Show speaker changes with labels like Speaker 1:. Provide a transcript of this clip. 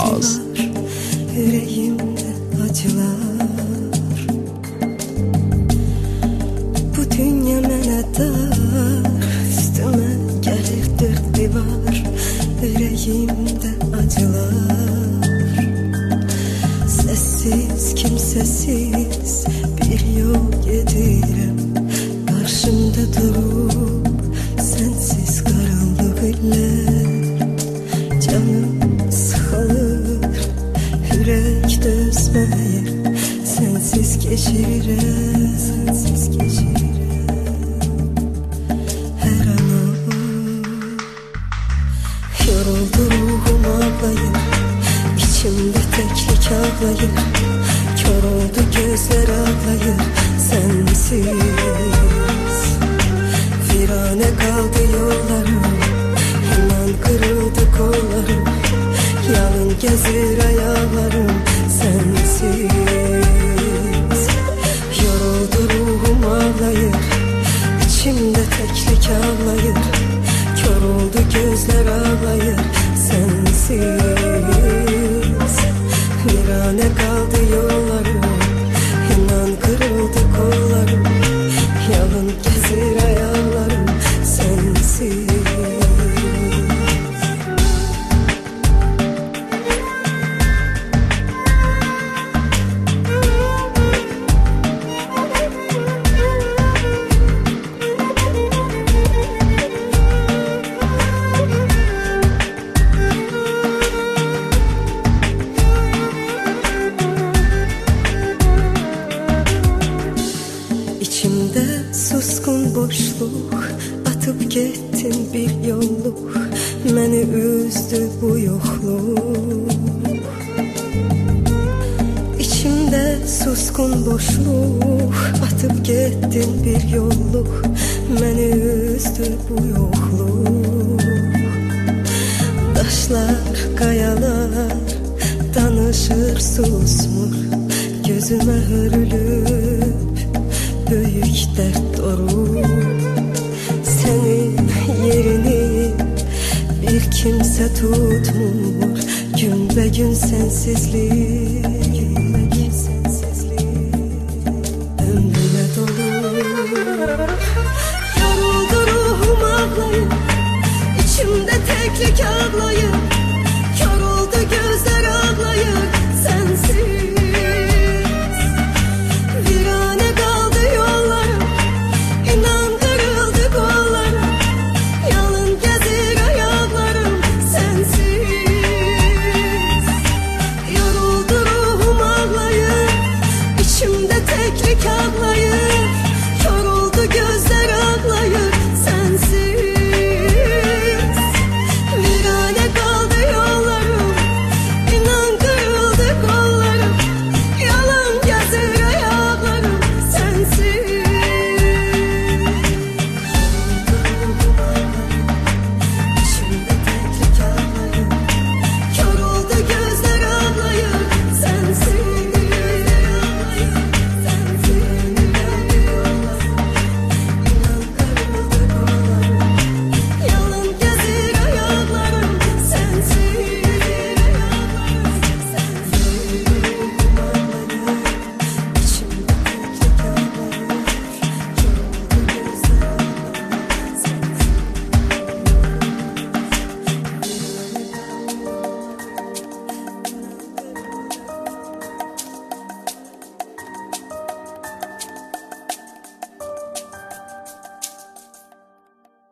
Speaker 1: Yılmaz.
Speaker 2: Yüreğimde acılar, bu dünya mənə dar, üstümə gəlir dörd divar. Yüreğimde acılar, sessiz kimsesiz bir yol gedirəm. Karşımda durup sensiz karanlık iller, canım sıxılır, yürek dözməyir. Sensiz geçirəm, sensiz geçirəm her anım. Yoruldu ruhum ağlayır, içimde teklik ağlayır. Kör oldu gözler ağlayır sensiz. Virane kaldı yollarım, inan kırıldı kollarım. Yalın gezir ayaklarım sensiz. Yoruldu ruhum ağlayır, içimde teklik ağlayır. Kör oldu gözler ağlayır sensiz. Virane kaldı yollarım, inan kırıldı kollarım. Yalın gezir ayaklarım sensiz. İçimde suskun boşluk, atıp gittin bir yolluk. Məni üzdü bu yoxluq. İçimde suskun boşluk, atıp gittin bir yolluk. Məni üzdü bu yoxluq. Daşlar, kayalar danışır susmur. Gözüme hörülüp büyük dert doğru. Senin yerini bir kimse tutmur. Gün be gün sensizlik, ömrüme dolu. Yoruldu ruhum ağlayır, içimde teklik ağlayır. Kör oldu gözler ağlayır sensiz. Ağlayır, kör oldu göz.